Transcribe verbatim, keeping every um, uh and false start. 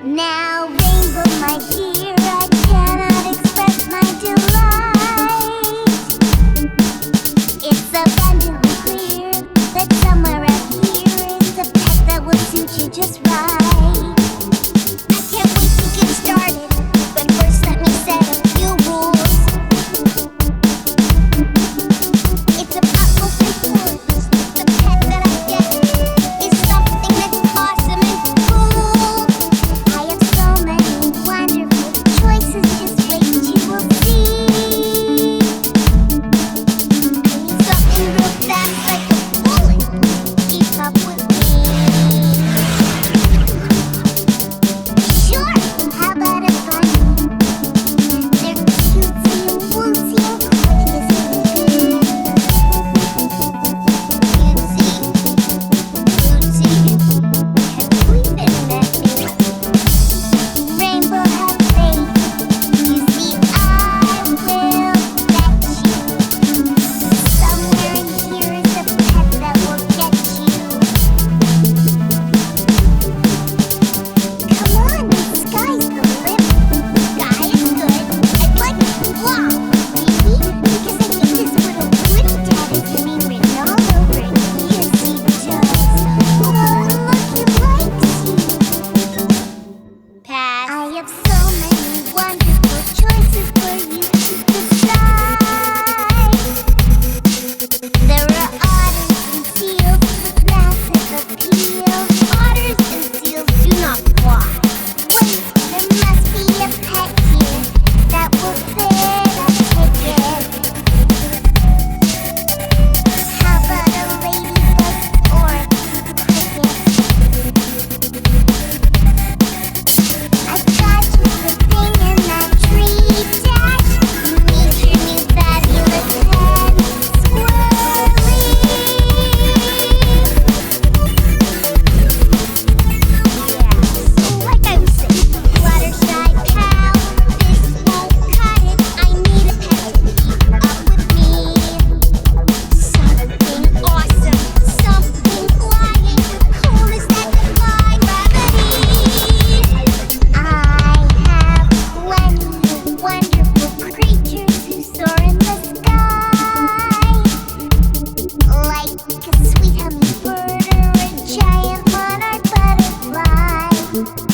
Now, rainbow, my dear, I cannot express my delight. It's abundantly clear that somewhere out here is a pet that will suit you just right. I can't wait to get started, but first let me set a few rules. It's a utmost importance. The pet that I get is something that's awesome and cool. I have so many wonderful choices, just wait and you will see. I need something real fast like a bullet. Keep up with me. Sure, how about a bunny? They're cutesy and wootsy and gorgeous and good. Cutesy, wootsy, have we been met me? Rainbow, have faith. You see, I will bet you. Somewhere in here is a pet that will get you. Come on, the sky's the limit. Sky is good. I'd like it to fly, maybe, because I think this little woody dad is me written all over it. Yes, he does. Oh, look, he likes you. Pass. I have so many wonderful choices for you to decide. There are otters and seals with massive appeal. Otters and seals do not fly. Wait, there must be a pet here that will fit a ticket. How about a ladybug or a cricket? I've got you a thing in that tree, Dad. Meet your new fabulous pet, Squirrely. Yeah, so like I was saying, Fluttershy cow, this won't cut it. I need a pet to keep up with me. Something awesome, something flying, the coolest that defy gravity. I have plenty of wonderful creatures who soar in the sky, like a sweet hummingbird or a giant monarch butterfly.